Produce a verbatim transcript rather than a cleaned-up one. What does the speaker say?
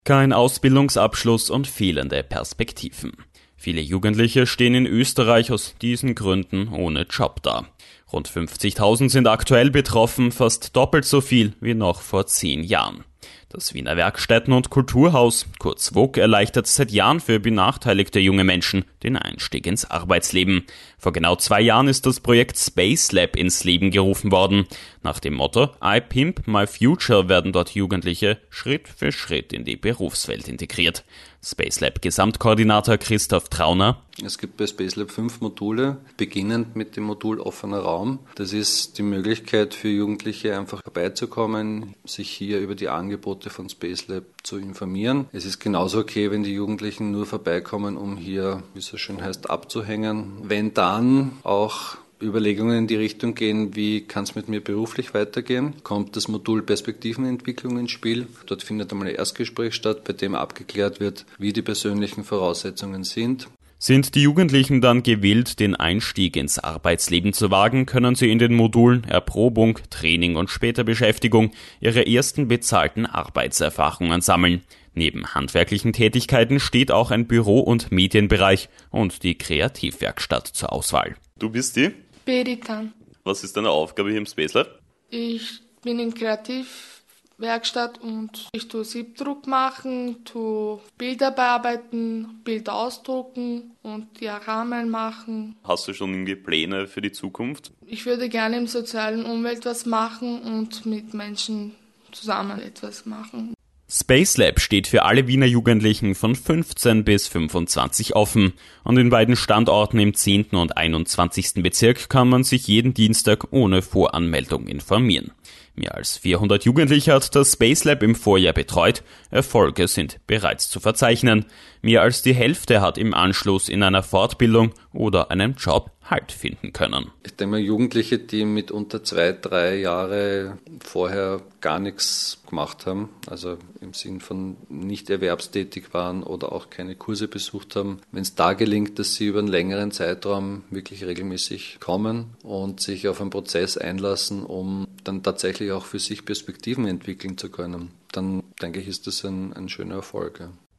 Kein Ausbildungsabschluss und fehlende Perspektiven. Viele Jugendliche stehen in Österreich aus diesen Gründen ohne Job da. Rund fünfzigtausend sind aktuell betroffen, fast doppelt so viel wie noch vor zehn Jahren. Das Wiener Werkstätten- und Kulturhaus, kurz W O K, erleichtert seit Jahren für benachteiligte junge Menschen den Einstieg ins Arbeitsleben. Vor genau zwei Jahren ist das Projekt Space Lab ins Leben gerufen worden. Nach dem Motto I Pimp My Future werden dort Jugendliche Schritt für Schritt in die Berufswelt integriert. Space Lab Gesamtkoordinator Christoph Trauner. Es gibt bei Space Lab fünf Module, beginnend mit dem Modul offener Raum. Das ist die Möglichkeit für Jugendliche einfach vorbeizukommen, sich hier über die Angebote von Space Lab zu informieren. Es ist genauso okay, wenn die Jugendlichen nur vorbeikommen, um hier, wie es so schön heißt, abzuhängen. Wenn dann auch Überlegungen in die Richtung gehen, wie kann es mit mir beruflich weitergehen, kommt das Modul Perspektivenentwicklung ins Spiel. Dort findet einmal ein Erstgespräch statt, bei dem abgeklärt wird, wie die persönlichen Voraussetzungen sind. Sind die Jugendlichen dann gewillt, den Einstieg ins Arbeitsleben zu wagen, können sie in den Modulen Erprobung, Training und später Beschäftigung ihre ersten bezahlten Arbeitserfahrungen sammeln. Neben handwerklichen Tätigkeiten steht auch ein Büro- und Medienbereich und die Kreativwerkstatt zur Auswahl. Du bist die? Berikan. Was ist deine Aufgabe hier im Space Lab? Ich bin in Kreativwerkstatt und ich tue Siebdruck machen, tue Bilder bearbeiten, Bilder ausdrucken und Diagramme machen. Hast du schon irgendwie Pläne für die Zukunft? Ich würde gerne im sozialen Umfeld was machen und mit Menschen zusammen etwas machen. Space Lab steht für alle Wiener Jugendlichen von fünfzehn bis fünfundzwanzig offen und in beiden Standorten im zehnten und einundzwanzigsten Bezirk kann man sich jeden Dienstag ohne Voranmeldung informieren. Mehr als vierhundert Jugendliche hat das Space Lab im Vorjahr betreut. Erfolge sind bereits zu verzeichnen. Mehr als die Hälfte hat im Anschluss in einer Fortbildung oder einem Job Halt finden können. Ich denke mal, Jugendliche, die mit unter zwei, drei Jahre vorher gar nichts gemacht haben, also im Sinn von nicht erwerbstätig waren oder auch keine Kurse besucht haben, wenn es da gelingt, dass sie über einen längeren Zeitraum wirklich regelmäßig kommen und sich auf einen Prozess einlassen, um dann tatsächlich auch für sich Perspektiven entwickeln zu können, dann denke ich, ist das ein, ein schöner Erfolg. Ja.